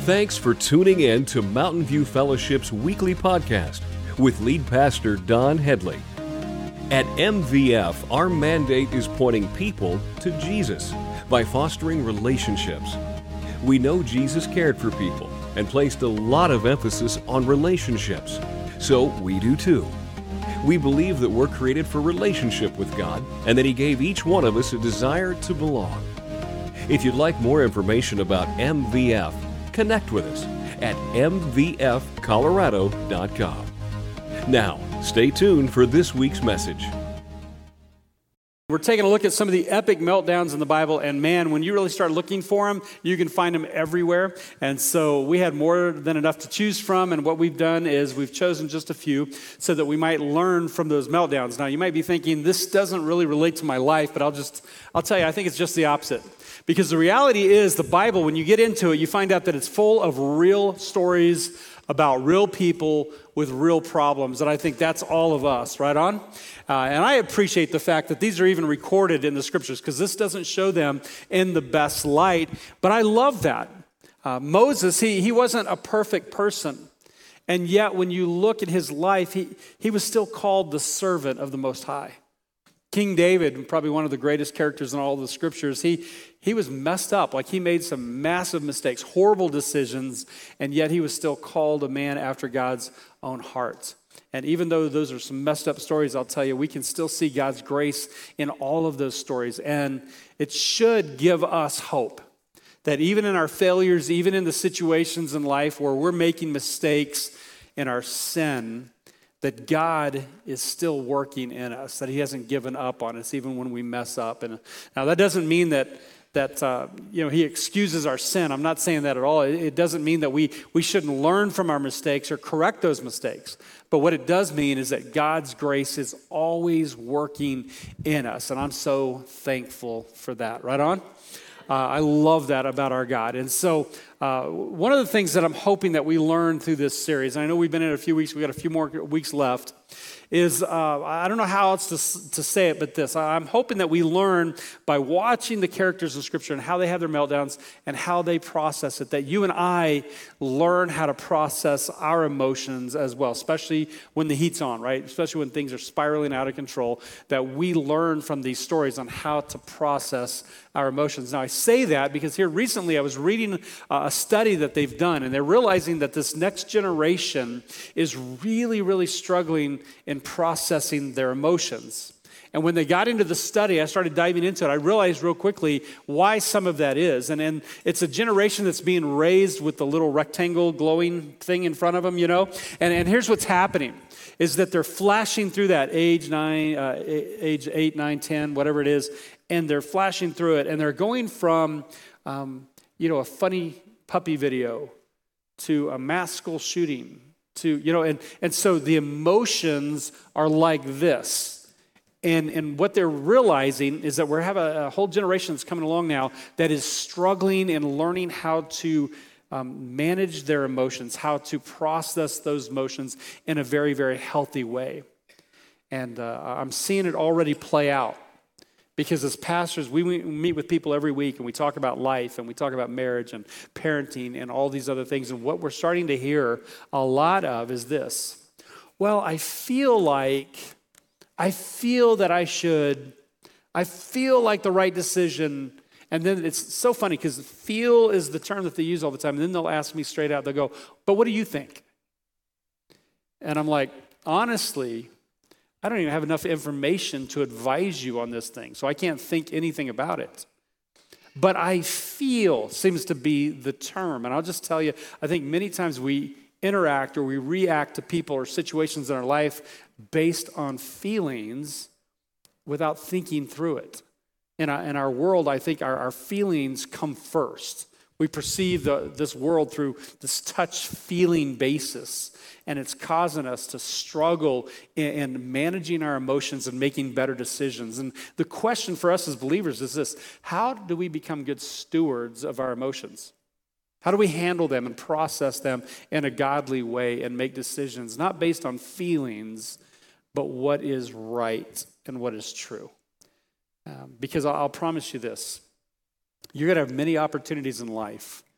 Thanks for tuning in to Mountain View Fellowship's weekly podcast with lead pastor Don Headley. At MVF, our mandate is pointing people to Jesus by fostering relationships. We know Jesus cared for people and placed a lot of emphasis on relationships, so we do too. We believe that we're created for relationship with God and that He gave each one of us a desire to belong. If you'd like more information about MVF, connect with us at mvfcolorado.com. Now, stay tuned for this week's message. We're taking a look at some of the epic meltdowns in the Bible, and man, when you really start looking for them, you can find them everywhere. And so we had more than enough to choose from, and what we've done is we've chosen just a few so that we might learn from those meltdowns. Now, you might be thinking, this doesn't really relate to my life, but I'll tell you, I think it's just the opposite. Because the reality is, the Bible, when you get into it, you find out that it's full of real stories about real people with real problems. And I think that's all of us, right on? And I appreciate the fact that these are even recorded in the scriptures, because this doesn't show them in the best light. But I love that. Moses, he wasn't a perfect person. And yet, when you look at his life, he was still called the servant of the Most High. King David, probably one of the greatest characters in all of the scriptures, he was messed up. Like, he made some massive mistakes, horrible decisions, and yet he was still called a man after God's own heart. And even though those are some messed up stories, I'll tell you, we can still see God's grace in all of those stories. And it should give us hope that even in our failures, even in the situations in life where we're making mistakes in our sin, that God is still working in us, that He hasn't given up on us even when we mess up. And now that doesn't mean that He excuses our sin. I'm not saying that at all. It doesn't mean that we shouldn't learn from our mistakes or correct those mistakes. But what it does mean is that God's grace is always working in us. And I'm so thankful for that. Right on? I love that about our God. And so one of the things that I'm hoping that we learn through this series, and I know we've been in it a few weeks, we got a few more weeks left, is I don't know how else to say it but this. I'm hoping that we learn by watching the characters in Scripture and how they have their meltdowns and how they process it, that you and I learn how to process our emotions as well, especially when the heat's on, right? Especially when things are spiraling out of control, that we learn from these stories on how to process our emotions. Now, I say that because here recently I was reading a study that they've done, and they're realizing that this next generation is really, really struggling in processing their emotions. And when they got into the study, I started diving into it. I realized real quickly why some of that is. And it's a generation that's being raised with the little rectangle glowing thing in front of them, you know. And here's what's happening, is that they're flashing through that age 8, 9, 10, whatever it is, and they're flashing through it. And they're going from, a funny puppy video to a mass school shooting to, and so the emotions are like this. And what they're realizing is that we have a whole generation that's coming along now that is struggling and learning how to manage their emotions, how to process those emotions in a very, very healthy way. And I'm seeing it already play out. Because as pastors, we meet with people every week and we talk about life and we talk about marriage and parenting and all these other things. And what we're starting to hear a lot of is this. Well, I feel like I feel like the right decision. And then it's so funny because feel is the term that they use all the time. And then they'll ask me straight out, they'll go, but what do you think? And I'm like, honestly, I don't even have enough information to advise you on this thing, so I can't think anything about it. But I feel seems to be the term. And I'll just tell you, I think many times we interact or we react to people or situations in our life based on feelings without thinking through it. In our world, I think our feelings come first. We perceive this world through this touch-feeling basis, and it's causing us to struggle in managing our emotions and making better decisions. And the question for us as believers is this: how do we become good stewards of our emotions? How do we handle them and process them in a godly way and make decisions, not based on feelings, but what is right and what is true? Because I'll promise you this. You're going to have many opportunities in life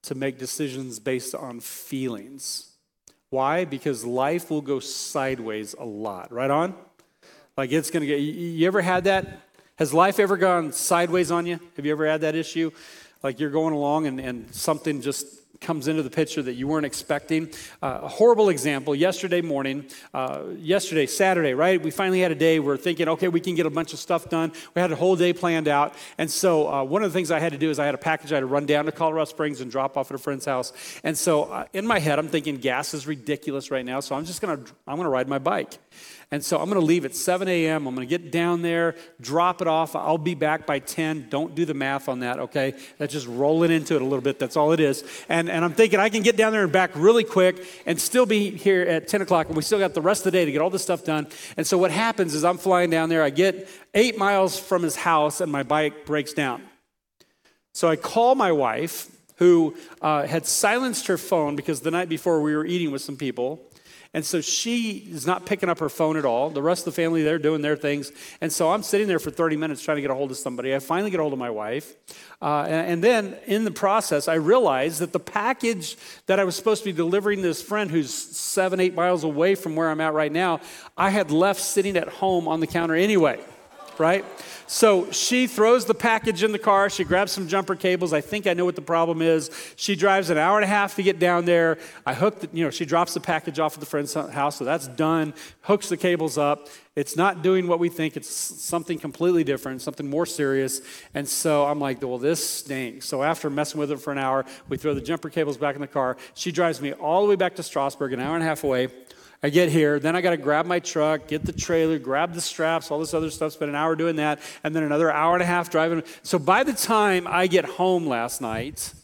to make decisions based on feelings. Why? Because life will go sideways a lot. Right on? Like it's going to get, you ever had that? Has life ever gone sideways on you? Have you ever had that issue? Like you're going along and something just comes into the picture that you weren't expecting. A horrible example, yesterday, Saturday, right? We finally had a day we're thinking, okay, we can get a bunch of stuff done. We had a whole day planned out. And so one of the things I had to do is I had a package I had to run down to Colorado Springs and drop off at a friend's house. And so in my head, I'm thinking gas is ridiculous right now, so I'm going to ride my bike. And so I'm going to leave at 7 a.m. I'm going to get down there, drop it off. I'll be back by 10. Don't do the math on that, okay? That's just rolling into it a little bit. That's all it is. And I'm thinking I can get down there and back really quick and still be here at 10 o'clock. And we still got the rest of the day to get all this stuff done. And so what happens is I'm flying down there. I get 8 miles from his house and my bike breaks down. So I call my wife, who had silenced her phone because the night before we were eating with some people. And so she is not picking up her phone at all. The rest of the family, they're doing their things. And so I'm sitting there for 30 minutes trying to get a hold of somebody. I finally get a hold of my wife. And then in the process, I realized that the package that I was supposed to be delivering to this friend who's 7-8 miles away from where I'm at right now, I had left sitting at home on the counter anyway, right? So she throws the package in the car. She grabs some jumper cables. I think I know what the problem is. She drives an hour and a half to get down there. She drops the package off at the friend's house, so that's done. Hooks the cables up. It's not doing what we think. It's something completely different, something more serious. And so I'm like, well, this stinks. So after messing with it for an hour, we throw the jumper cables back in the car. She drives me all the way back to Strasburg, an hour and a half away. I get here, then I got to grab my truck, get the trailer, grab the straps, all this other stuff, spend an hour doing that, and then another hour and a half driving. So by the time I get home last night,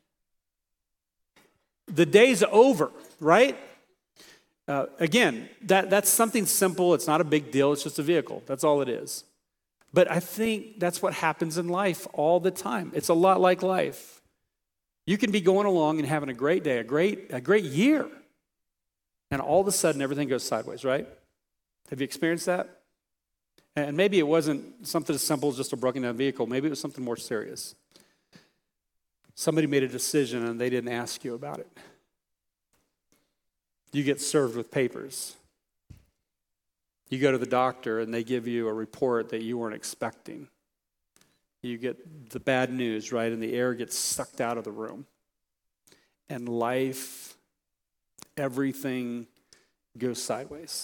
the day's over, right? Again, that's something simple. It's not a big deal. It's just a vehicle. That's all it is. But I think that's what happens in life all the time. It's a lot like life. You can be going along and having a great day, a great year. And all of a sudden, everything goes sideways, right? Have you experienced that? And maybe it wasn't something as simple as just a broken down vehicle. Maybe it was something more serious. Somebody made a decision and they didn't ask you about it. You get served with papers. You go to the doctor and they give you a report that you weren't expecting. You get the bad news, right? And the air gets sucked out of the room. And life, everything goes sideways.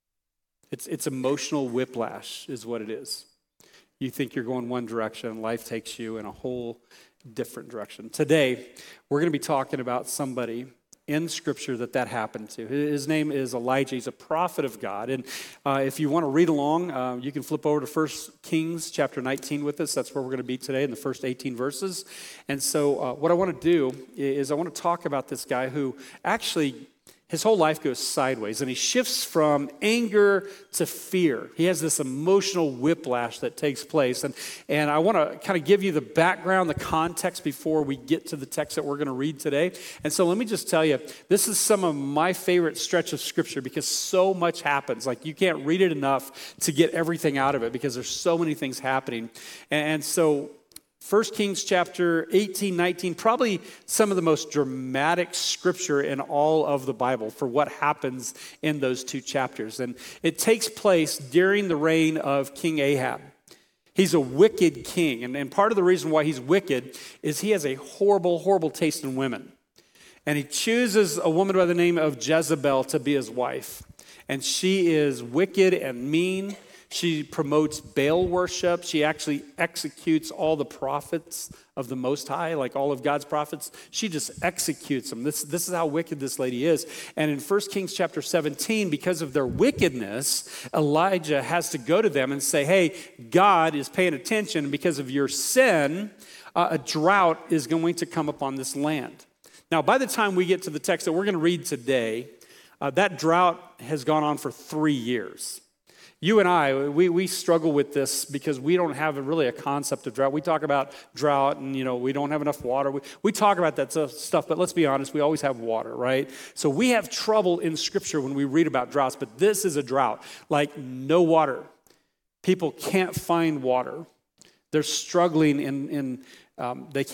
It's emotional whiplash is what it is. You think you're going one direction, and life takes you in a whole different direction. Today, we're going to be talking about somebody in Scripture that happened to. His name is Elijah. He's a prophet of God. And if you want to read along, you can flip over to 1 Kings chapter 19 with us. That's where we're going to be today in the first 18 verses. And so what I want to do is I want to talk about this guy who actually, his whole life goes sideways, and he shifts from anger to fear. He has this emotional whiplash that takes place. And I want to kind of give you the background, the context before we get to the text that we're going to read today. And so let me just tell you, this is some of my favorite stretch of Scripture because so much happens. Like you can't read it enough to get everything out of it because there's so many things happening. And so 1 Kings chapter 18, 19, probably some of the most dramatic scripture in all of the Bible for what happens in those two chapters. And it takes place during the reign of King Ahab. He's a wicked king. And part of the reason why he's wicked is he has a horrible, horrible taste in women. And he chooses a woman by the name of Jezebel to be his wife. And she is wicked and mean. She promotes Baal worship. She actually executes all the prophets of the Most High, like all of God's prophets. She just executes them. This is how wicked this lady is. And in 1 Kings chapter 17, because of their wickedness, Elijah has to go to them and say, hey, God is paying attention. Because of your sin, a drought is going to come upon this land. Now, by the time we get to the text that we're going to read today, that drought has gone on for 3 years. You and I, we struggle with this because we don't have really a concept of drought. We talk about drought and, we don't have enough water. We talk about that stuff, but let's be honest, we always have water, right? So we have trouble in Scripture when we read about droughts, but this is a drought, like no water. People can't find water. They're struggling they can't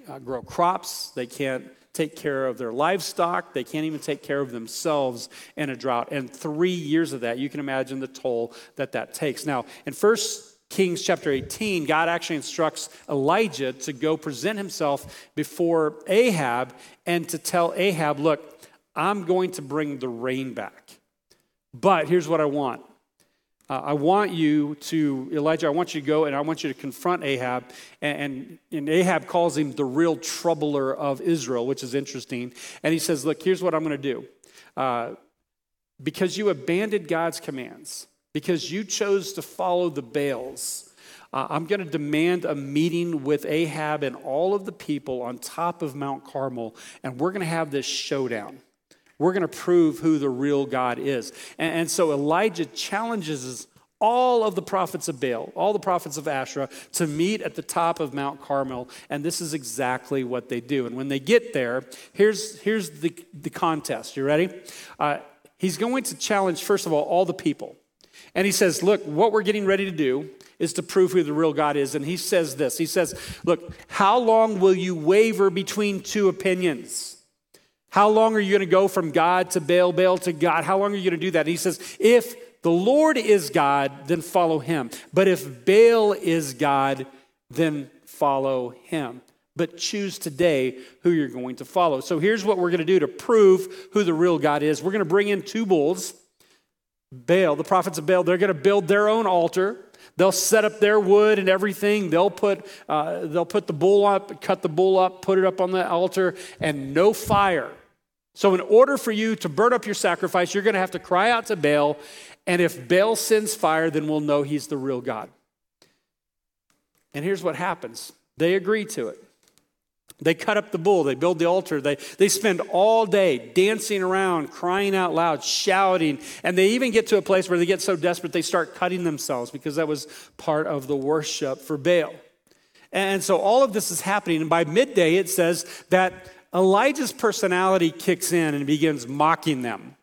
grow crops. They can't take care of their livestock. They can't even take care of themselves in a drought. And 3 years of that, you can imagine the toll that takes. Now, in 1 Kings chapter 18, God actually instructs Elijah to go present himself before Ahab and to tell Ahab, look, I'm going to bring the rain back. But here's what I want. Elijah, I want you to go and I want you to confront Ahab. And Ahab calls him the real troubler of Israel, which is interesting. And he says, look, here's what I'm going to do. Because you abandoned God's commands, because you chose to follow the Baals, I'm going to demand a meeting with Ahab and all of the people on top of Mount Carmel, and we're going to have this showdown. We're going to prove who the real God is. And so Elijah challenges all of the prophets of Baal, all the prophets of Asherah, to meet at the top of Mount Carmel, and this is exactly what they do. And when they get there, here's the contest. You ready? He's going to challenge, first of all the people. And he says, look, what we're getting ready to do is to prove who the real God is. And he says this. He says, look, how long will you waver between two opinions? How long are you going to go from God to Baal, Baal to God? How long are you going to do that? And he says, if the Lord is God, then follow him. But if Baal is God, then follow him. But choose today who you're going to follow. So here's what we're going to do to prove who the real God is. We're going to bring in two bulls. Baal, the prophets of Baal, they're going to build their own altar. They'll set up their wood and everything. They'll put the bull up, cut the bull up, put it up on the altar, and no fire. So in order for you to burn up your sacrifice, you're going to have to cry out to Baal, and if Baal sends fire, then we'll know he's the real God. And here's what happens. They agree to it. They cut up the bull. They build the altar. They spend all day dancing around, crying out loud, shouting, and they even get to a place where they get so desperate they start cutting themselves because that was part of the worship for Baal. And so all of this is happening, and by midday it says that Elijah's personality kicks in and begins mocking them.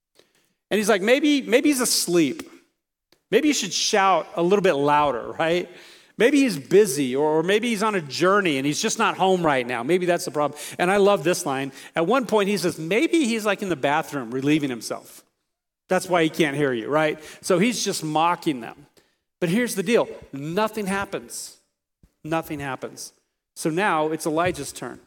And he's like, maybe he's asleep. Maybe you should shout a little bit louder, right? Maybe he's busy, or maybe he's on a journey and he's just not home right now. Maybe that's the problem. And I love this line. At one point he says, maybe he's like in the bathroom relieving himself. That's why he can't hear you, right? So he's just mocking them. But here's the deal. Nothing happens. Nothing happens. So now it's Elijah's turn.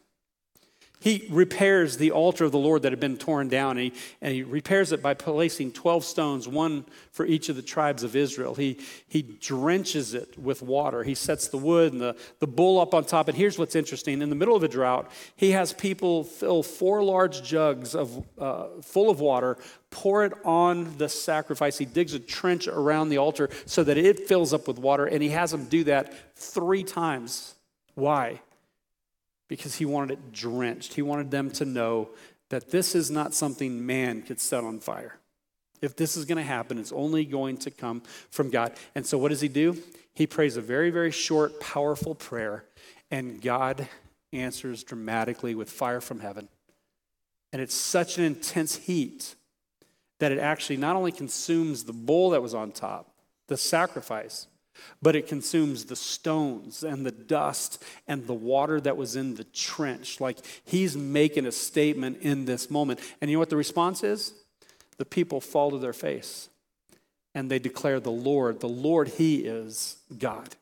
He repairs the altar of the Lord that had been torn down, and he repairs it by placing 12 stones, one for each of the tribes of Israel. He drenches it with water. He sets the wood and the bull up on top. And here's what's interesting. In the middle of a drought, he has people fill 4 large jugs full of water, pour it on the sacrifice. He digs a trench around the altar so that it fills up with water, and he has them do that 3 times. Why? Because he wanted it drenched. He wanted them to know that this is not something man could set on fire. If this is going to happen, it's only going to come from God. And so what does he do? He prays a very, very short, powerful prayer, and God answers dramatically with fire from heaven. And it's such an intense heat that it actually not only consumes the bull that was on top, the sacrifice, but it consumes the stones and the dust and the water that was in the trench. Like, he's making a statement in this moment. And you know what the response is? The people fall to their face and they declare the Lord, he is God.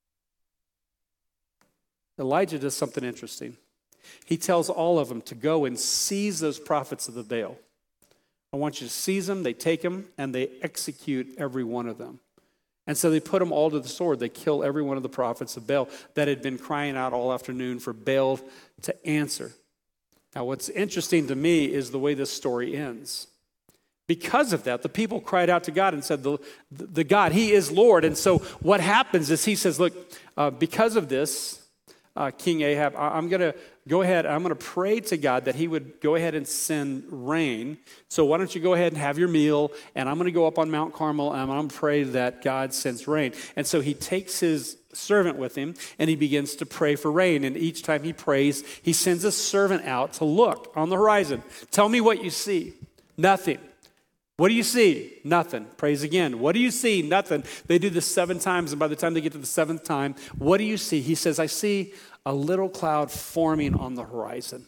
Elijah does something interesting. He tells all of them to go and seize those prophets of the Baal. I want you to seize them, they take them, and they execute every one of them. And so they put them all to the sword. They kill every one of the prophets of Baal that had been crying out all afternoon for Baal to answer. Now, what's interesting to me is the way this story ends. Because of that, the people cried out to God and said, the God, he is Lord. And so what happens is he says, look, because of this, King Ahab, I'm going to go ahead, I'm going to pray to God that he would go ahead and send rain. So why don't you go ahead and have your meal, and I'm going to go up on Mount Carmel, and I'm going to pray that God sends rain. And so he takes his servant with him, and he begins to pray for rain. And each time he prays, he sends a servant out to look on the horizon. Tell me what you see. Nothing. What do you see? Nothing. Praise again. What do you see? Nothing. They do this 7 times, and by the time they get to the 7th time, what do you see? He says, I see a little cloud forming on the horizon.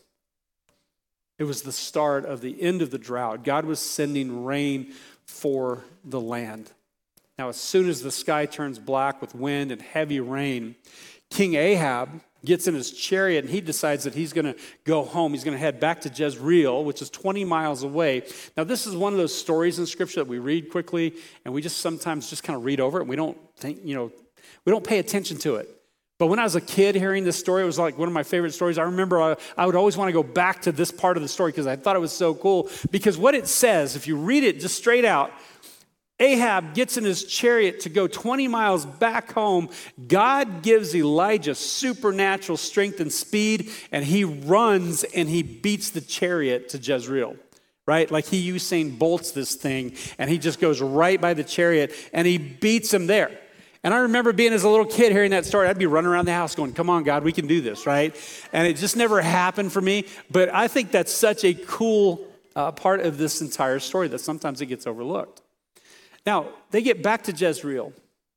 It was the start of the end of the drought. God was sending rain for the land. Now, as soon as the sky turns black with wind and heavy rain, King Ahab gets in his chariot and he decides that he's going to go home. He's going to head back to Jezreel, which is 20 miles away. Now, this is one of those stories in Scripture that we read quickly, and we just sometimes just kind of read over it, and we don't think, we don't pay attention to it. But when I was a kid hearing this story, it was like one of my favorite stories. I remember I would always want to go back to this part of the story because I thought it was so cool. Because what it says, if you read it just straight out, Ahab gets in his chariot to go 20 miles back home. God gives Elijah supernatural strength and speed, and he runs and he beats the chariot to Jezreel, right? Like he Usain Bolts this thing, and he just goes right by the chariot, and he beats him there. And I remember being as a little kid hearing that story, I'd be running around the house going, come on, God, we can do this, right? And it just never happened for me. But I think that's such a cool part of this entire story that sometimes it gets overlooked. Now, they get back to Jezreel,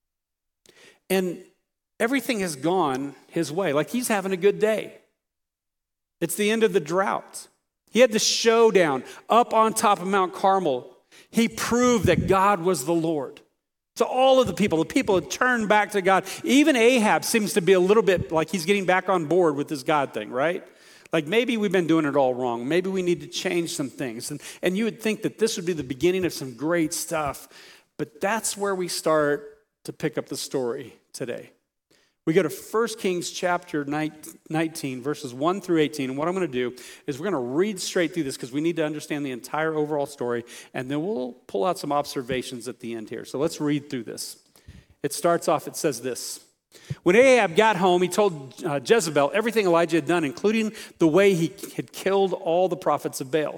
and everything has gone his way. Like he's having a good day. It's the end of the drought. He had the showdown up on top of Mount Carmel. He proved that God was the Lord. To all of the people had turned back to God. Even Ahab seems to be a little bit like he's getting back on board with this God thing, right? Like maybe we've been doing it all wrong. Maybe we need to change some things. And you would think that this would be the beginning of some great stuff. But that's where we start to pick up the story today. We go to 1 Kings chapter 19, verses 1 through 18. And what I'm going to do is we're going to read straight through this because we need to understand the entire overall story. And then we'll pull out some observations at the end here. So let's read through this. It starts off, it says this. When Ahab got home, he told Jezebel everything Elijah had done, including the way he had killed all the prophets of Baal.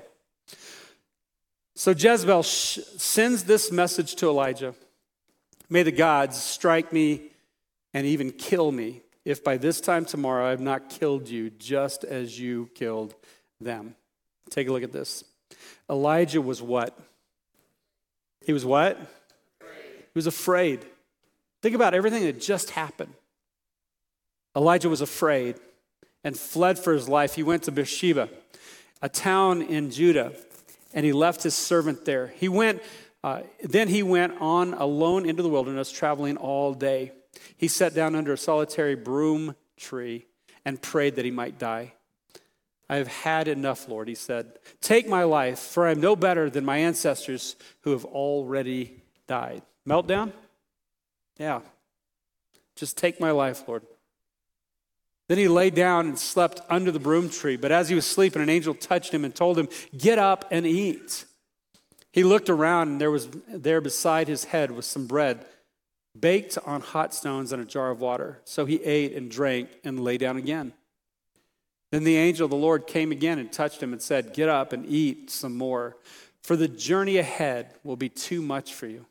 So Jezebel sends this message to Elijah. May the gods strike me and even kill me if by this time tomorrow I have not killed you just as you killed them. Take a look at this. Elijah was what? He was what? He was afraid. Think about everything that just happened. Elijah was afraid and fled for his life. He went to Beersheba, a town in Judah, and he left his servant there. Then he went on alone into the wilderness, traveling all day. He sat down under a solitary broom tree and prayed that he might die. I have had enough, Lord, he said. Take my life, for I am no better than my ancestors who have already died. Meltdown? Yeah. Just take my life, Lord. Then he lay down and slept under the broom tree. But as he was sleeping, an angel touched him and told him, get up and eat. He looked around, and there beside his head was some bread baked on hot stones and a jar of water. So he ate and drank and lay down again. Then the angel of the Lord came again and touched him and said, get up and eat some more, for the journey ahead will be too much for you.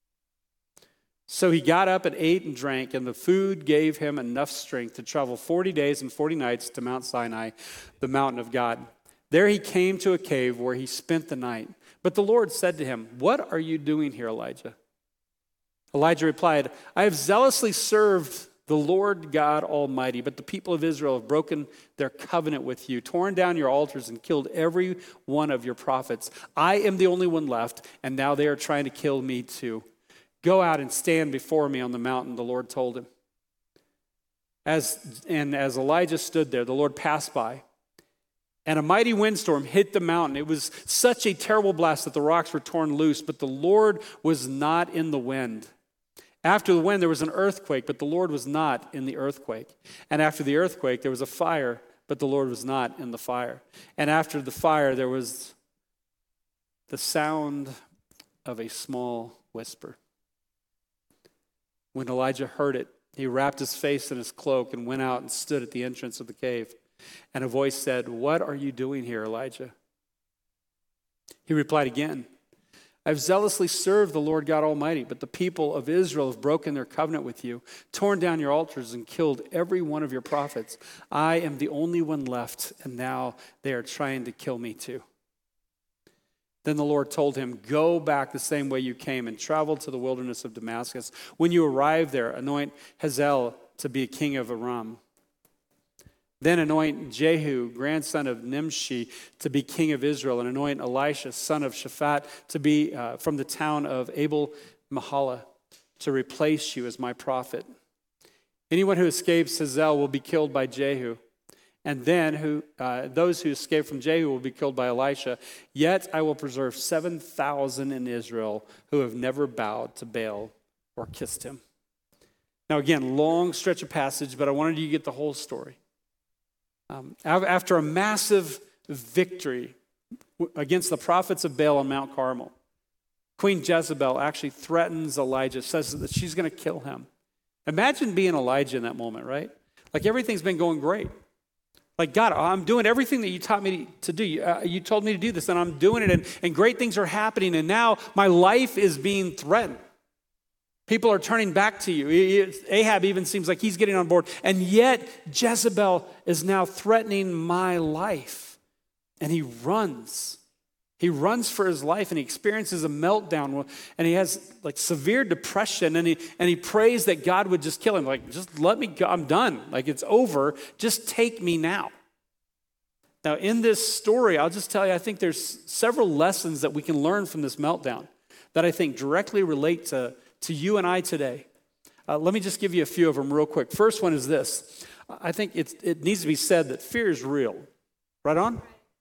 So he got up and ate and drank, and the food gave him enough strength to travel 40 days and 40 nights to Mount Sinai, the mountain of God. There he came to a cave where he spent the night. But the Lord said to him, what are you doing here, Elijah? Elijah replied, I have zealously served the Lord God Almighty, but the people of Israel have broken their covenant with you, torn down your altars, and killed every one of your prophets. I am the only one left, and now they are trying to kill me too. Go out and stand before me on the mountain, the Lord told him. As Elijah stood there, the Lord passed by, and a mighty windstorm hit the mountain. It was such a terrible blast that the rocks were torn loose, but the Lord was not in the wind. After the wind, there was an earthquake, but the Lord was not in the earthquake. And after the earthquake, there was a fire, but the Lord was not in the fire. And after the fire, there was the sound of a small whisper. When Elijah heard it, he wrapped his face in his cloak and went out and stood at the entrance of the cave. And a voice said, what are you doing here, Elijah? He replied again, I have zealously served the Lord God Almighty, but the people of Israel have broken their covenant with you, torn down your altars, and killed every one of your prophets. I am the only one left, and now they are trying to kill me too. Then the Lord told him, go back the same way you came and travel to the wilderness of Damascus. When you arrive there, anoint Hazael to be king of Aram. Then anoint Jehu, grandson of Nimshi, to be king of Israel, and anoint Elisha, son of Shaphat, to be from the town of Abel-Mahalah, to replace you as my prophet. Anyone who escapes Hazael will be killed by Jehu, and then those who escape from Jehu will be killed by Elisha. Yet I will preserve 7,000 in Israel who have never bowed to Baal or kissed him. Now again, long stretch of passage, but I wanted you to get the whole story. After a massive victory against the prophets of Baal on Mount Carmel, Queen Jezebel actually threatens Elijah, says that she's going to kill him. Imagine being Elijah in that moment, right? Like everything's been going great. Like, God, I'm doing everything that you taught me to do. You told me to do this, and I'm doing it, and great things are happening, and now my life is being threatened. People are turning back to you. Ahab even seems like he's getting on board. And yet, Jezebel is now threatening my life. And he runs. He runs for his life, and he experiences a meltdown. And he has like severe depression. And he prays that God would just kill him. Like, just let me go. I'm done. Like, it's over. Just take me now. Now, in this story, I'll just tell you, I think there's several lessons that we can learn from this meltdown that I think directly relate to you and I today. Let me just give you a few of them real quick. First one is this. I think it needs to be said that fear is real. Right on?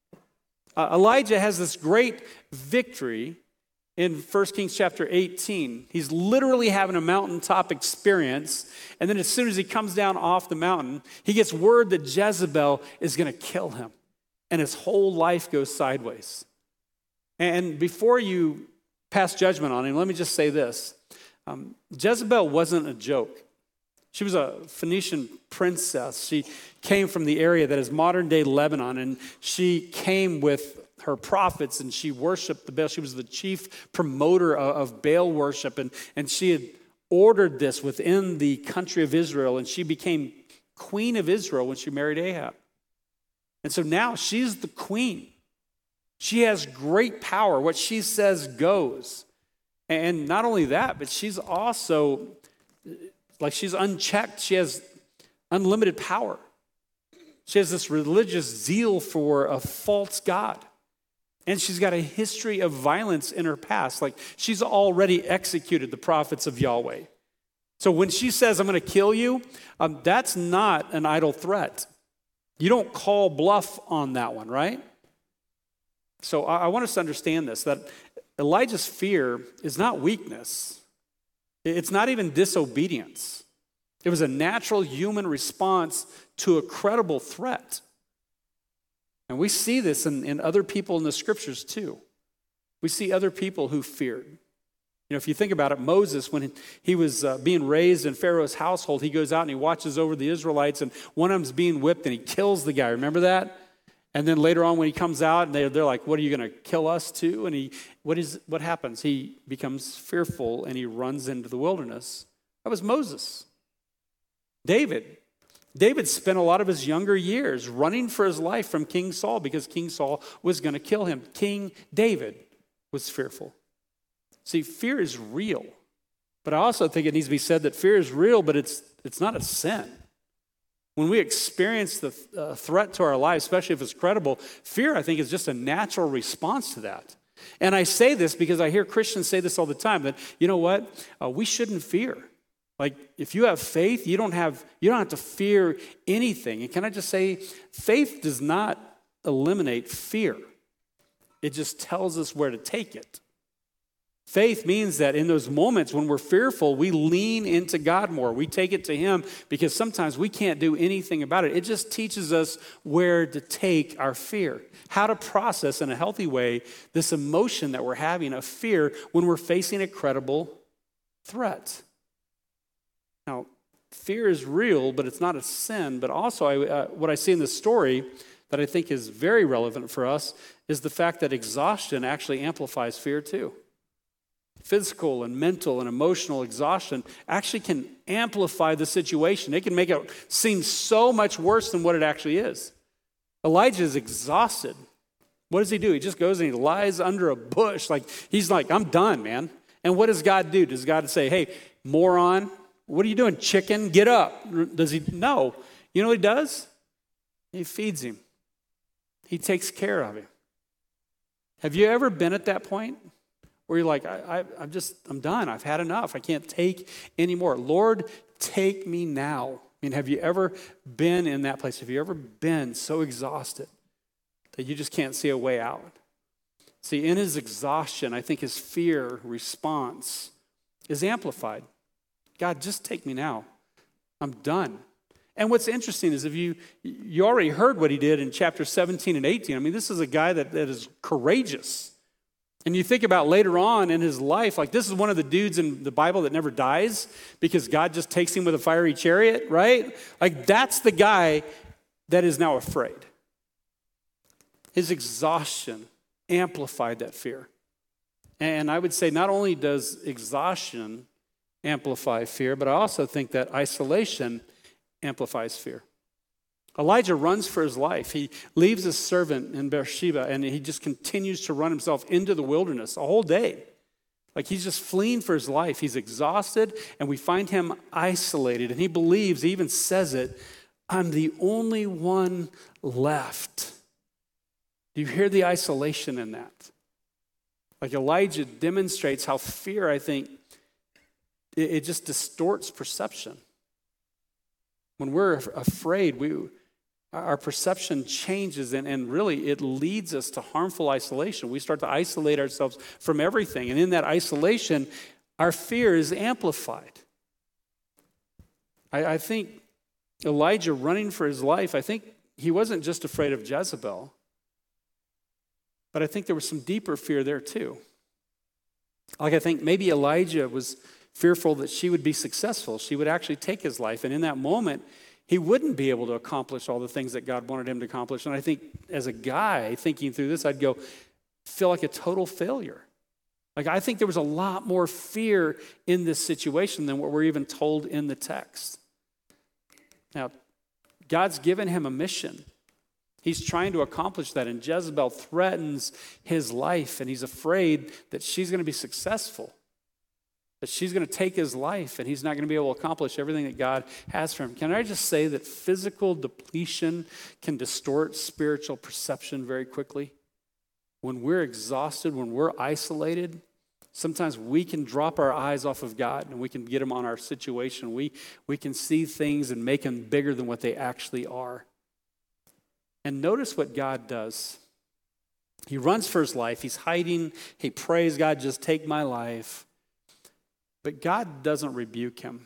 Elijah has this great victory in 1 Kings chapter 18. He's literally having a mountaintop experience. And then as soon as he comes down off the mountain, he gets word that Jezebel is going to kill him. And his whole life goes sideways. And before you pass judgment on him, let me just say this. Jezebel wasn't a joke. She was a Phoenician princess. She came from the area that is modern-day Lebanon, and she came with her prophets, and she worshiped the Baal. She was the chief promoter of Baal worship, and she had ordered this within the country of Israel, and she became queen of Israel when she married Ahab. And so now she's the queen. She has great power. What she says goes. And not only that, but she's also, like, she's unchecked. She has unlimited power. She has this religious zeal for a false god. And she's got a history of violence in her past. Like, she's already executed the prophets of Yahweh. So when she says, I'm going to kill you, that's not an idle threat. You don't call bluff on that one, right? So I want us to understand this, that Elijah's fear is not weakness. It's not even disobedience. It was a natural human response to a credible threat. And we see this in other people in the scriptures too. We see other people who feared. You know, if you think about it, Moses, when he was being raised in Pharaoh's household, he goes out and he watches over the Israelites, and one of them's being whipped and he kills the guy. Remember that? And then later on when he comes out, and they're like, what, are you going to kill us too? And what happens? He becomes fearful and he runs into the wilderness. That was Moses. David spent a lot of his younger years running for his life from King Saul because King Saul was going to kill him. King David was fearful. See, fear is real. But I also think it needs to be said that fear is real, but it's not a sin. When we experience the threat to our life, especially if it's credible, fear, I think, is just a natural response to that. And I say this because I hear Christians say this all the time, that, you know what, we shouldn't fear. Like, if you have faith, you don't have to fear anything. And can I just say, faith does not eliminate fear. It just tells us where to take it. Faith means that in those moments when we're fearful, we lean into God more. We take it to Him because sometimes we can't do anything about it. It just teaches us where to take our fear, how to process in a healthy way this emotion that we're having of fear when we're facing a credible threat. Now, fear is real, but it's not a sin. But also, what I see in this story that I think is very relevant for us is the fact that exhaustion actually amplifies fear too. Physical and mental and emotional exhaustion actually can amplify the situation. It can make it seem so much worse than what it actually is. Elijah is exhausted. What does he do? He just goes and he lies under a bush. He's like, I'm done, man. And what does God do? Does God say, hey, moron, what are you doing, chicken? Get up. Does he? No. You know what he does? He feeds him. He takes care of him. Have you ever been at that point where you're like, I'm done. I've had enough. I can't take anymore. Lord, take me now. I mean, have you ever been in that place? Have you ever been so exhausted that you just can't see a way out? See, in his exhaustion, I think his fear response is amplified. God, just take me now. I'm done. And what's interesting is if you already heard what he did in chapter 17 and 18. I mean, this is a guy that is courageous. And you think about later on in his life, like this is one of the dudes in the Bible that never dies because God just takes him with a fiery chariot, right? Like that's the guy that is now afraid. His exhaustion amplified that fear. And I would say not only does exhaustion amplify fear, but I also think that isolation amplifies fear. Elijah runs for his life. He leaves his servant in Beersheba, and he just continues to run himself into the wilderness a whole day. Like he's just fleeing for his life. He's exhausted, and we find him isolated. And he believes, he even says it, I'm the only one left. Do you hear the isolation in that? Like Elijah demonstrates how fear, I think, it just distorts perception. When we're afraid, our perception changes, and really it leads us to harmful isolation. We start to isolate ourselves from everything, and in that isolation, our fear is amplified. I think Elijah running for his life, I think he wasn't just afraid of Jezebel, but I think there was some deeper fear there too. Like I think maybe Elijah was fearful that she would be successful. She would actually take his life. And in that moment, he wouldn't be able to accomplish all the things that God wanted him to accomplish. And I think as a guy thinking through this, I'd feel like a total failure. Like I think there was a lot more fear in this situation than what we're even told in the text. Now, God's given him a mission. He's trying to accomplish that. And Jezebel threatens his life. And he's afraid that she's going to be successful. That she's going to take his life and he's not going to be able to accomplish everything that God has for him. Can I just say that physical depletion can distort spiritual perception very quickly? When we're exhausted, when we're isolated, sometimes we can drop our eyes off of God and we can get them on our situation. We can see things and make them bigger than what they actually are. And notice what God does. He runs for his life. He's hiding. He prays, God, just take my life. But God doesn't rebuke him.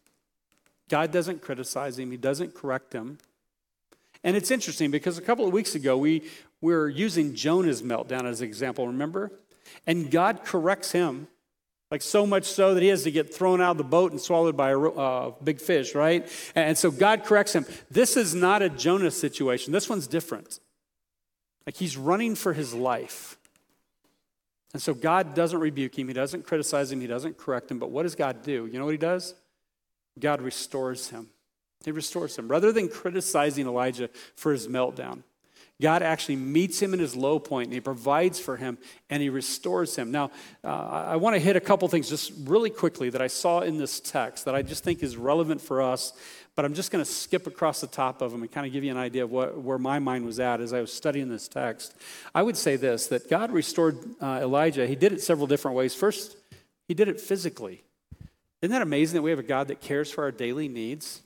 God doesn't criticize him. He doesn't correct him. And it's interesting because a couple of weeks ago, we were using Jonah's meltdown as an example, remember? And God corrects him, like so much so that he has to get thrown out of the boat and swallowed by a big fish, right? And so God corrects him. This is not a Jonah situation. This one's different. Like he's running for his life. And so God doesn't rebuke him. He doesn't criticize him. He doesn't correct him. But what does God do? You know what he does? God restores him. He restores him. Rather than criticizing Elijah for his meltdown, God actually meets him in his low point, and he provides for him, and he restores him. Now, I want to hit a couple things just really quickly that I saw in this text that I just think is relevant for us, but I'm just going to skip across the top of them and kind of give you an idea of where my mind was at as I was studying this text. I would say this, that God restored Elijah. He did it several different ways. First, he did it physically. Isn't that amazing that we have a God that cares for our daily needs?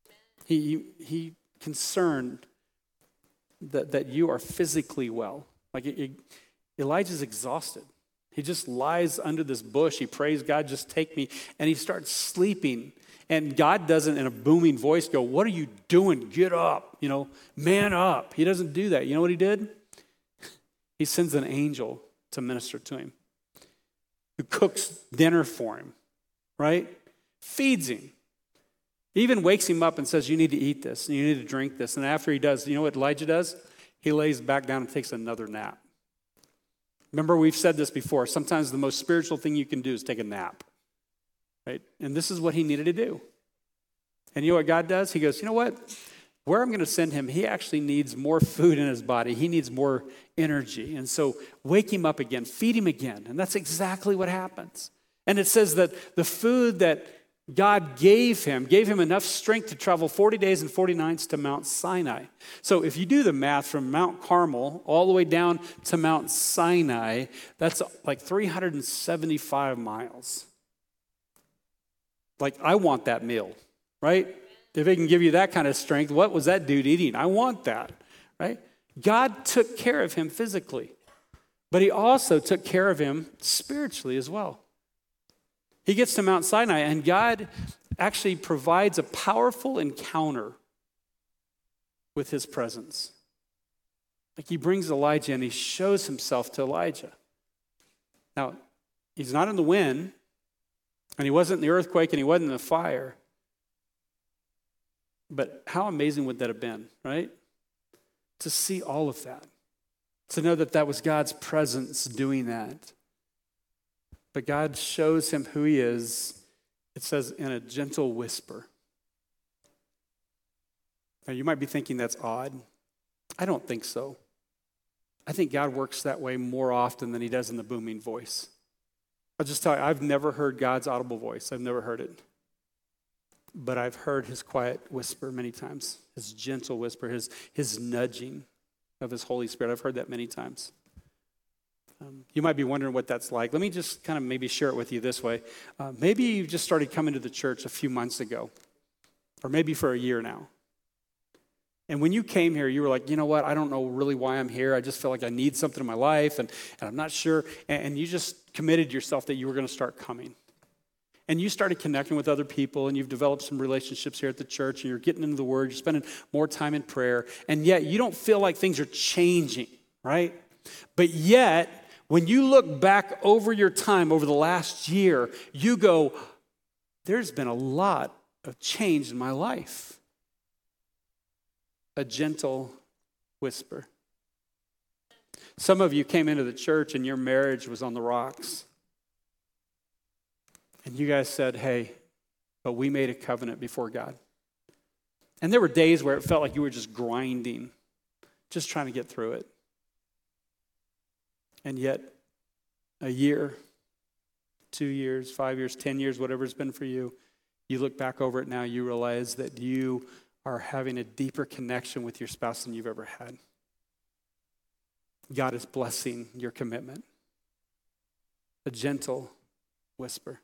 He concerned that you are physically well. Like Elijah's exhausted. He just lies under this bush. He prays, God, just take me. And he starts sleeping. And God doesn't, in a booming voice, go, what are you doing? Get up, man up. He doesn't do that. You know what he did? He sends an angel to minister to him, who cooks dinner for him, right? Feeds him. Even wakes him up and says, you need to eat this, and you need to drink this. And after he does, you know what Elijah does? He lays back down and takes another nap. Remember, we've said this before. Sometimes the most spiritual thing you can do is take a nap. Right? And this is what he needed to do. And you know what God does? He goes, you know what? where I'm going to send him, he actually needs more food in his body. He needs more energy. And so wake him up again, feed him again. And that's exactly what happens. And it says that the food that God gave him enough strength to travel 40 days and 40 nights to Mount Sinai. So if you do the math from Mount Carmel all the way down to Mount Sinai, that's like 375 miles. Like, I want that meal, right? If it can give you that kind of strength, what was that dude eating? I want that, right? God took care of him physically, but he also took care of him spiritually as well. He gets to Mount Sinai, and God actually provides a powerful encounter with his presence. Like, he brings Elijah, and he shows himself to Elijah. Now, he's not in the wind, and he wasn't in the earthquake, and he wasn't in the fire. But how amazing would that have been, right? To see all of that. To know that that was God's presence doing that. But God shows him who he is, it says, in a gentle whisper. Now, you might be thinking that's odd. I don't think so. I think God works that way more often than he does in the booming voice. I'll just tell you, I've never heard God's audible voice. I've never heard it. But I've heard his quiet whisper many times, his gentle whisper, his nudging of his Holy Spirit. I've heard that many times. You might be wondering what that's like. Let me just kind of maybe share it with you this way. Maybe you just started coming to the church a few months ago, or maybe for a year now. And when you came here, you were like, you know what, I don't know really why I'm here. I just feel like I need something in my life, and I'm not sure. And you just committed yourself that you were going to start coming. And you started connecting with other people, and you've developed some relationships here at the church, and you're getting into the Word, you're spending more time in prayer, and yet you don't feel like things are changing, right? But yet, when you look back over your time over the last year, you go, there's been a lot of change in my life. A gentle whisper. Some of you came into the church and your marriage was on the rocks. And you guys said, hey, but we made a covenant before God. And there were days where it felt like you were just grinding, just trying to get through it. And yet, a year, 2 years, 5 years, 10 years, whatever it's been for you, you look back over it now, you realize that you are having a deeper connection with your spouse than you've ever had. God is blessing your commitment. A gentle whisper.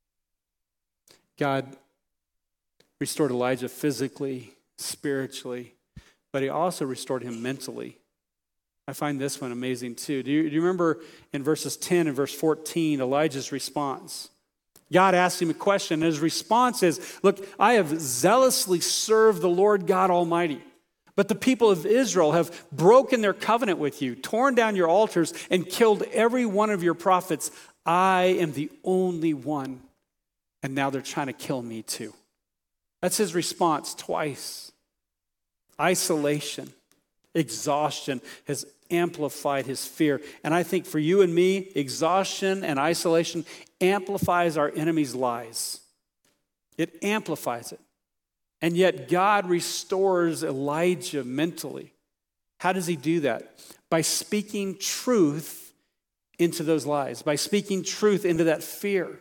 God restored Elijah physically, spiritually, but he also restored him mentally. I find this one amazing too. Do you remember in verses 10 and verse 14, Elijah's response? God asked him a question, and his response is, look, I have zealously served the Lord God Almighty, but the people of Israel have broken their covenant with you, torn down your altars, and killed every one of your prophets. I am the only one, and now they're trying to kill me too. That's his response twice. Isolation, exhaustion has amplified his fear. And I think for you and me, exhaustion and isolation amplifies our enemy's lies. It amplifies it. And yet God restores Elijah mentally. How does he do that? By speaking truth into those lies, by speaking truth into that fear.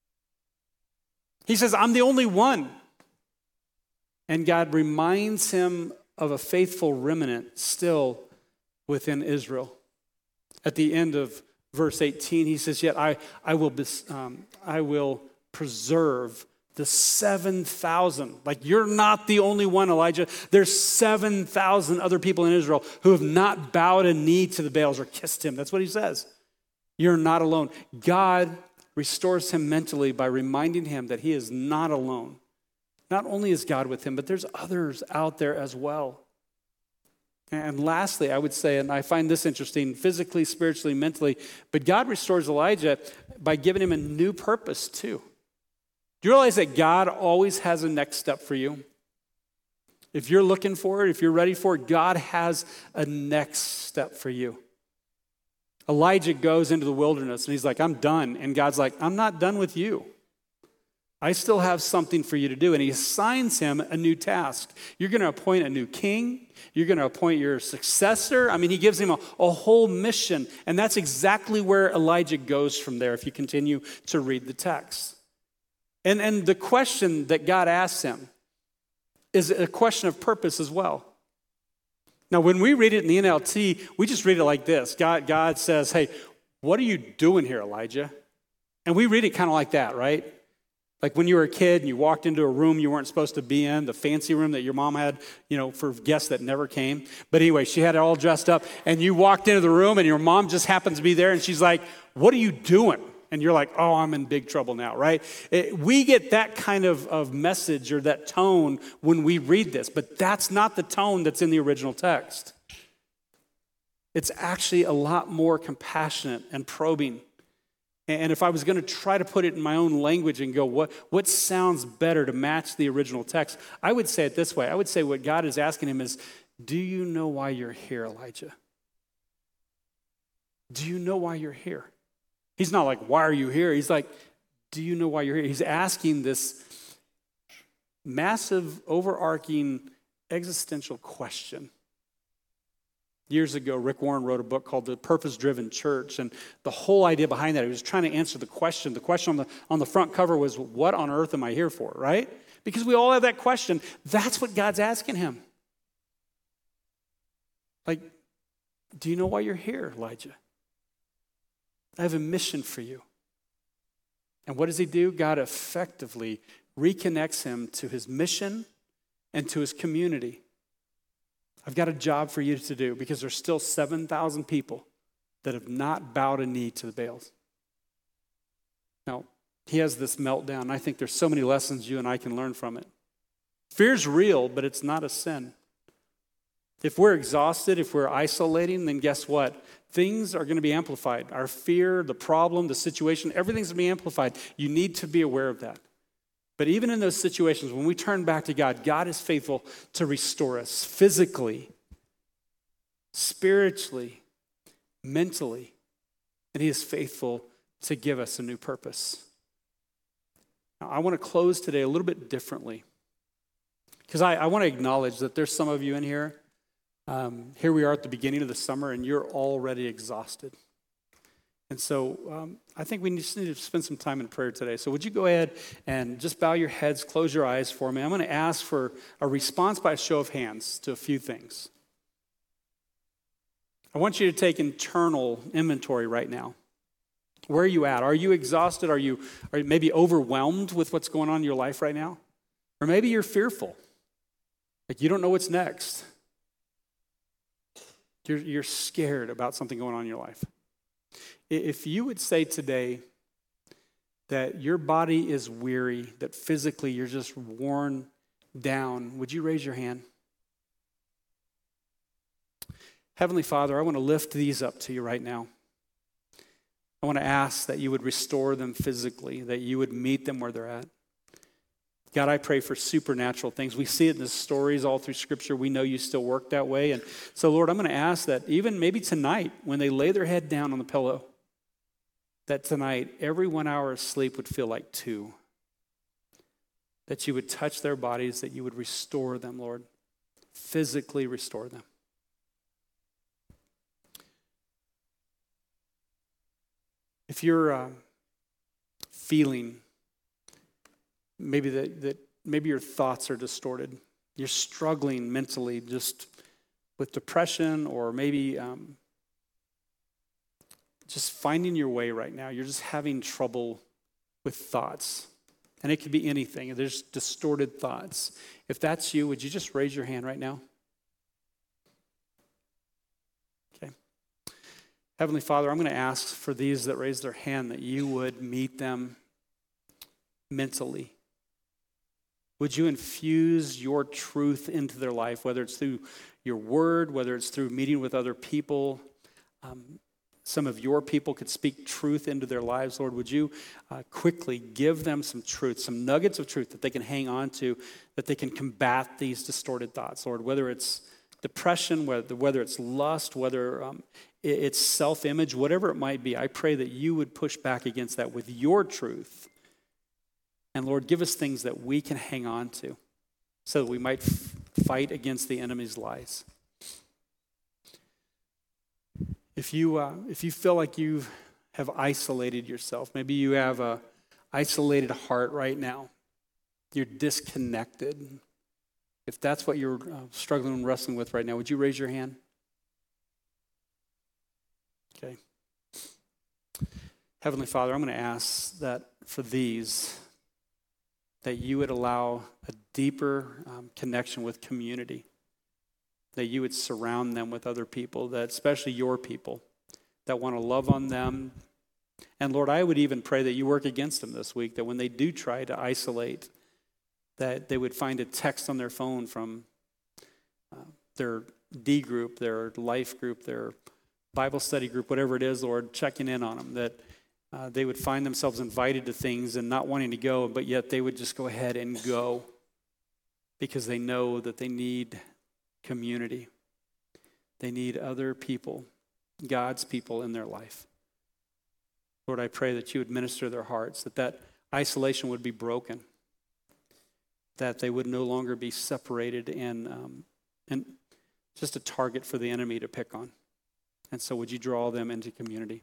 He says, I'm the only one. And God reminds him of a faithful remnant still within Israel. At the end of verse 18, he says, yet I will preserve the 7,000. Like, you're not the only one, Elijah. There's 7,000 other people in Israel who have not bowed a knee to the Baals or kissed him. That's what he says. You're not alone. God restores him mentally by reminding him that he is not alone. Not only is God with him, but there's others out there as well. And lastly, I would say, and I find this interesting, physically, spiritually, mentally, but God restores Elijah by giving him a new purpose too. Do you realize that God always has a next step for you? If you're looking for it, if you're ready for it, God has a next step for you. Elijah goes into the wilderness and he's like, I'm done. And God's like, I'm not done with you. I still have something for you to do. And he assigns him a new task. You're going to appoint a new king. You're going to appoint your successor. I mean, he gives him a whole mission. And that's exactly where Elijah goes from there if you continue to read the text. And the question that God asks him is a question of purpose as well. Now, when we read it in the NLT, we just read it like this. God says, hey, what are you doing here, Elijah? And we read it kind of like that, right? Like when you were a kid and you walked into a room you weren't supposed to be in, the fancy room that your mom had, for guests that never came. But anyway, she had it all dressed up, and you walked into the room and your mom just happens to be there, and she's like, what are you doing? And you're like, oh, I'm in big trouble now, right? We get that kind of message or that tone when we read this, but that's not the tone that's in the original text. It's actually a lot more compassionate and probing. And if I was going to try to put it in my own language and go, what sounds better to match the original text, I would say it this way. I would say what God is asking him is, do you know why you're here, Elijah? Do you know why you're here? He's not like, why are you here? He's like, do you know why you're here? He's asking this massive, overarching, existential question. Years ago, Rick Warren wrote a book called The Purpose-Driven Church, and the whole idea behind that, he was trying to answer the question. The question on the front cover was, what on earth am I here for, right? Because we all have that question. That's what God's asking him. Like, do you know why you're here, Elijah? I have a mission for you. And what does he do? God effectively reconnects him to his mission and to his community. I've got a job for you to do because there's still 7,000 people that have not bowed a knee to the Baals. Now, he has this meltdown, and I think there's so many lessons you and I can learn from it. Fear's real, but it's not a sin. If we're exhausted, if we're isolating, then guess what? Things are going to be amplified. Our fear, the problem, the situation, everything's going to be amplified. You need to be aware of that. But even in those situations, when we turn back to God, God is faithful to restore us physically, spiritually, mentally, and he is faithful to give us a new purpose. Now, I want to close today a little bit differently because I want to acknowledge that there's some of you in here. Here we are at the beginning of the summer, and you're already exhausted. And so I think we just need to spend some time in prayer today. So would you go ahead and just bow your heads, close your eyes for me. I'm going to ask for a response by a show of hands to a few things. I want you to take internal inventory right now. Where are you at? Are you exhausted? Are you maybe overwhelmed with what's going on in your life right now? Or maybe you're fearful. Like you don't know what's next. You're scared about something going on in your life. If you would say today that your body is weary, that physically you're just worn down, would you raise your hand? Heavenly Father, I want to lift these up to you right now. I want to ask that you would restore them physically, that you would meet them where they're at. God, I pray for supernatural things. We see it in the stories all through Scripture. We know you still work that way. And so, Lord, I'm going to ask that even maybe tonight, when they lay their head down on the pillow, that tonight, every 1 hour of sleep would feel like 2. That you would touch their bodies, that you would restore them, Lord. Physically restore them. If you're feeling maybe that maybe your thoughts are distorted, you're struggling mentally just with depression, or maybe just finding your way right now, you're just having trouble with thoughts. And it could be anything. There's distorted thoughts. If that's you, would you just raise your hand right now? Okay. Heavenly Father, I'm going to ask for these that raise their hand that you would meet them mentally. Would you infuse your truth into their life, whether it's through your word, whether it's through meeting with other people. Some of your people could speak truth into their lives. Lord, would you quickly give them some truth, some nuggets of truth that they can hang on to, that they can combat these distorted thoughts, Lord, whether it's depression, whether it's lust, whether it's self-image, whatever it might be. I pray that you would push back against that with your truth And Lord, give us things that we can hang on to so that we might fight against the enemy's lies. If you feel like you have isolated yourself, maybe you have a isolated heart right now, you're disconnected. If that's what you're struggling and wrestling with right now, would you raise your hand? Okay. Heavenly Father, I'm going to ask that for these, that you would allow a deeper connection with community, that you would surround them with other people, that especially your people, that want to love on them. And Lord, I would even pray that you work against them this week, that when they do try to isolate, that they would find a text on their phone from their D group, their life group, their Bible study group, whatever it is, Lord, checking in on them, that they would find themselves invited to things and not wanting to go, but yet they would just go ahead and go because they know that they need community. They need other people, God's people in their life. Lord, I pray that you would minister their hearts, that isolation would be broken, that they would no longer be separated and just a target for the enemy to pick on. And so would you draw them into community?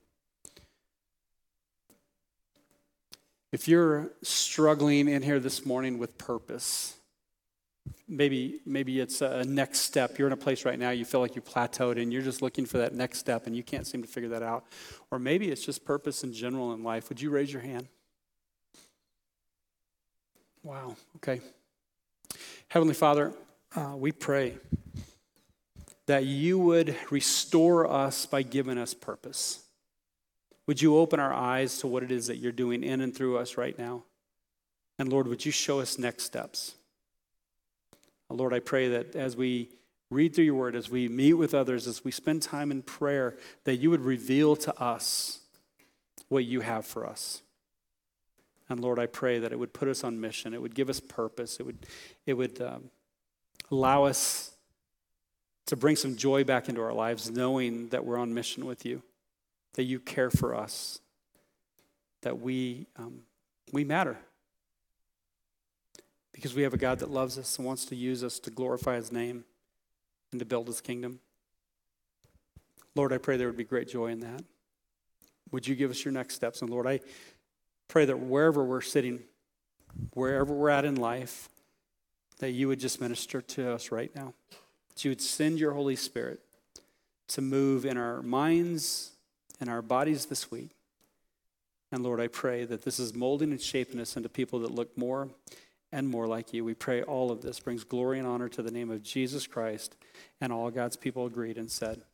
If you're struggling in here this morning with purpose, maybe it's a next step. You're in a place right now, you feel like you plateaued and you're just looking for that next step and you can't seem to figure that out. Or maybe it's just purpose in general in life. Would you raise your hand? Wow, okay. Heavenly Father, we pray that you would restore us by giving us purpose. Would you open our eyes to what it is that you're doing in and through us right now? And Lord, would you show us next steps? Lord, I pray that as we read through your word, as we meet with others, as we spend time in prayer, that you would reveal to us what you have for us. And Lord, I pray that it would put us on mission. It would give us purpose. It would allow us to bring some joy back into our lives, knowing that we're on mission with you, that you care for us, that we matter. Because we have a God that loves us and wants to use us to glorify his name and to build his kingdom. Lord, I pray there would be great joy in that. Would you give us your next steps? And Lord, I pray that wherever we're sitting, wherever we're at in life, that you would just minister to us right now. That you would send your Holy Spirit to move in our minds and our bodies this week. And Lord, I pray that this is molding and shaping us into people that look more and more like you. We pray all of this brings glory and honor to the name of Jesus Christ, and all God's people agreed and said,